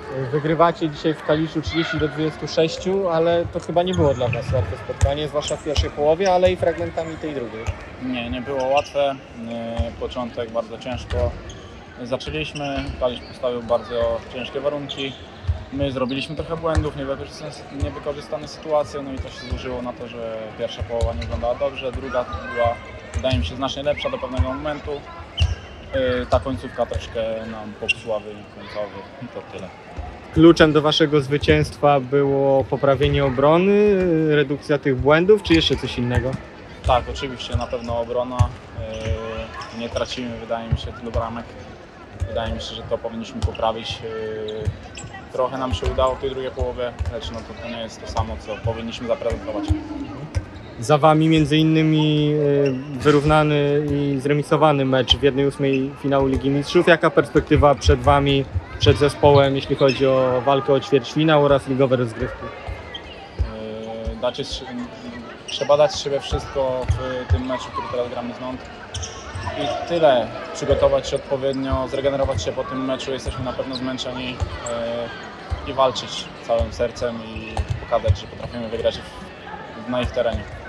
Wygrywacie dzisiaj w Kaliszu 30-26, ale to chyba nie było dla Was łatwe spotkanie, zwłaszcza w pierwszej połowie, ale i fragmentami tej drugiej. Nie było łatwe. Początek bardzo ciężko zaczęliśmy. Kalisz postawił bardzo ciężkie warunki. My zrobiliśmy trochę błędów, niewykorzystane sytuacje, no i to się złożyło na to, że pierwsza połowa nie wyglądała dobrze, druga była, wydaje mi się, znacznie lepsza do pewnego momentu. Ta końcówka troszkę nam popsuła wynik końcowy i to tyle. Kluczem do Waszego zwycięstwa było poprawienie obrony, redukcja tych błędów, czy jeszcze coś innego? Tak, oczywiście na pewno obrona. Nie tracimy, wydaje mi się, tylu bramek. Wydaje mi się, że to powinniśmy poprawić. Trochę nam się udało w tej drugiej połowie, lecz no to nie jest to samo, co powinniśmy zaprezentować. Za Wami między innymi wyrównany i zremisowany mecz w 1/8 finału Ligi Mistrzów. Jaka perspektywa przed Wami, przed zespołem, jeśli chodzi o walkę o ćwierćfinał oraz ligowe rozgrywki? Trzeba dać z siebie wszystko w tym meczu, który teraz gramy z Nantes. I tyle. Przygotować się odpowiednio, zregenerować się po tym meczu. Jesteśmy na pewno zmęczeni i walczyć całym sercem i pokazać, że potrafimy wygrać na ich terenie.